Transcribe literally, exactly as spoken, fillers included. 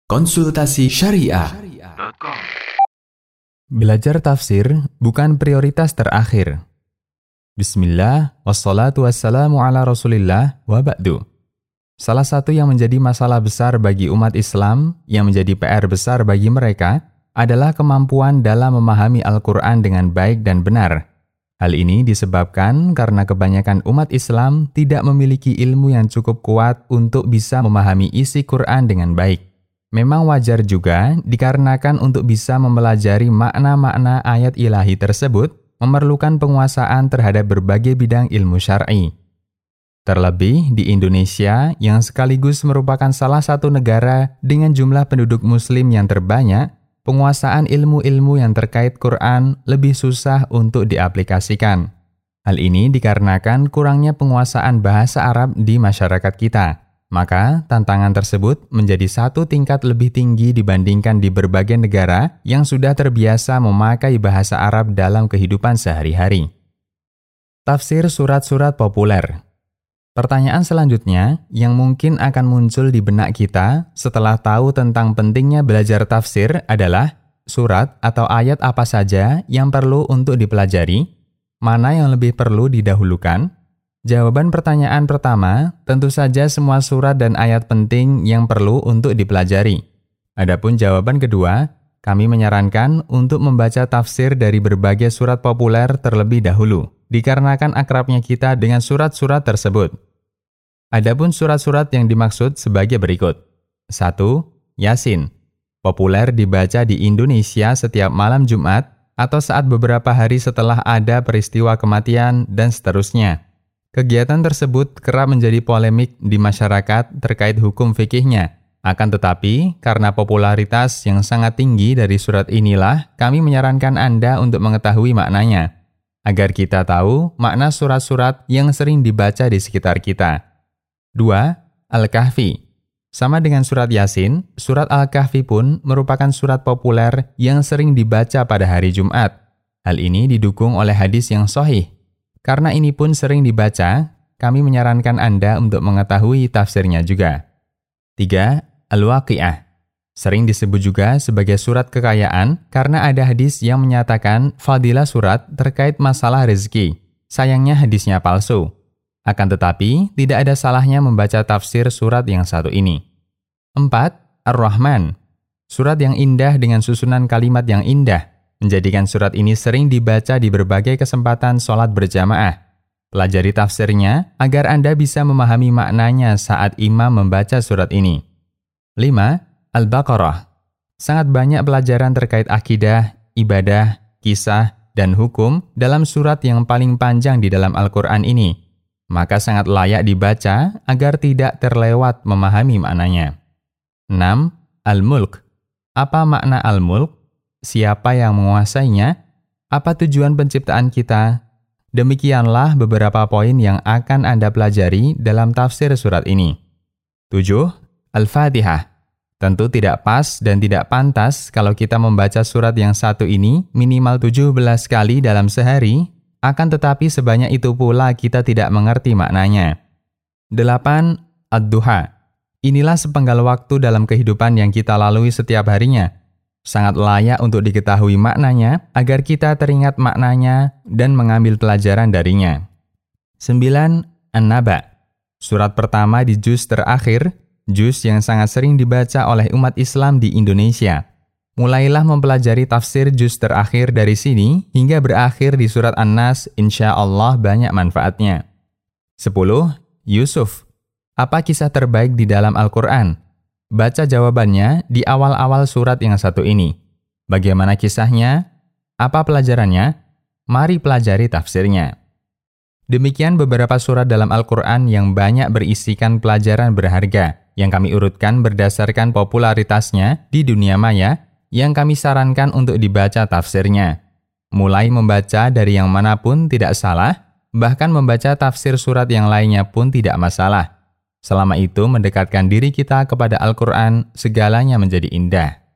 Konsultasi Syariah. Belajar tafsir bukan prioritas terakhir. Bismillah, wassalatu wassalamu ala rasulillah, wa ba'du. Salah satu yang menjadi masalah besar bagi umat Islam, yang menjadi P R besar bagi mereka, adalah kemampuan dalam memahami Al-Quran dengan baik dan benar. Hal ini disebabkan karena kebanyakan umat Islam tidak memiliki ilmu yang cukup kuat untuk bisa memahami isi Quran dengan baik. Memang wajar juga dikarenakan untuk bisa mempelajari makna-makna ayat ilahi tersebut memerlukan penguasaan terhadap berbagai bidang ilmu syar'i. Terlebih di Indonesia yang sekaligus merupakan salah satu negara dengan jumlah penduduk muslim yang terbanyak, penguasaan ilmu-ilmu yang terkait Quran lebih susah untuk diaplikasikan. Hal ini dikarenakan kurangnya penguasaan bahasa Arab di masyarakat kita. Maka, tantangan tersebut menjadi satu tingkat lebih tinggi dibandingkan di berbagai negara yang sudah terbiasa memakai bahasa Arab dalam kehidupan sehari-hari. Tafsir surat-surat populer. Pertanyaan selanjutnya yang mungkin akan muncul di benak kita setelah tahu tentang pentingnya belajar tafsir adalah surat atau ayat apa saja yang perlu untuk dipelajari, mana yang lebih perlu didahulukan. Jawaban pertanyaan pertama, tentu saja semua surat dan ayat penting yang perlu untuk dipelajari. Adapun jawaban kedua, kami menyarankan untuk membaca tafsir dari berbagai surat populer terlebih dahulu, dikarenakan akrabnya kita dengan surat-surat tersebut. Adapun surat-surat yang dimaksud sebagai berikut. satu. Yasin. Populer dibaca di Indonesia setiap malam Jumat atau saat beberapa hari setelah ada peristiwa kematian dan seterusnya. Kegiatan tersebut kerap menjadi polemik di masyarakat terkait hukum fikihnya. Akan tetapi, karena popularitas yang sangat tinggi dari surat inilah, kami menyarankan Anda untuk mengetahui maknanya, agar kita tahu makna surat-surat yang sering dibaca di sekitar kita. dua. Al-Kahfi. Sama dengan surat Yasin, surat Al-Kahfi pun merupakan surat populer yang sering dibaca pada hari Jumat. Hal ini didukung oleh hadis yang sahih. Karena ini pun sering dibaca, kami menyarankan Anda untuk mengetahui tafsirnya juga. tiga. Al-Waqi'ah. Sering disebut juga sebagai surat kekayaan karena ada hadis yang menyatakan fadilah surat terkait masalah rezeki. Sayangnya hadisnya palsu. Akan tetapi, tidak ada salahnya membaca tafsir surat yang satu ini. empat. Ar-Rahman. Surat yang indah dengan susunan kalimat yang indah. Menjadikan surat ini sering dibaca di berbagai kesempatan sholat berjamaah. Pelajari tafsirnya agar Anda bisa memahami maknanya saat imam membaca surat ini. lima. Al-Baqarah. Sangat banyak pelajaran terkait akidah, ibadah, kisah, dan hukum dalam surat yang paling panjang di dalam Al-Quran ini. Maka sangat layak dibaca agar tidak terlewat memahami maknanya. enam. Al-Mulk. Apa makna Al-Mulk? Siapa yang menguasainya? Apa tujuan penciptaan kita? Demikianlah beberapa poin yang akan Anda pelajari dalam tafsir surat ini. tujuh. Al-Fatihah. Tentu tidak pas dan tidak pantas kalau kita membaca surat yang satu ini minimal tujuh belas kali dalam sehari, akan tetapi sebanyak itu pula kita tidak mengerti maknanya. delapan. Ad-Duha. Inilah sepenggal waktu dalam kehidupan yang kita lalui setiap harinya. Sangat layak untuk diketahui maknanya agar kita teringat maknanya dan mengambil pelajaran darinya. sembilan. An-Naba. Surat pertama di juz terakhir, juz yang sangat sering dibaca oleh umat Islam di Indonesia. Mulailah mempelajari tafsir juz terakhir dari sini hingga berakhir di surat An-Nas, insya Allah banyak manfaatnya. sepuluh. Yusuf. Apa kisah terbaik di dalam Al-Quran? Baca jawabannya di awal-awal surat yang satu ini. Bagaimana kisahnya? Apa pelajarannya? Mari pelajari tafsirnya. Demikian beberapa surat dalam Al-Quran yang banyak berisikan pelajaran berharga, yang kami urutkan berdasarkan popularitasnya di dunia maya, yang kami sarankan untuk dibaca tafsirnya. Mulai membaca dari yang manapun tidak salah, bahkan membaca tafsir surat yang lainnya pun tidak masalah. Selama itu mendekatkan diri kita kepada Al-Quran, segalanya menjadi indah.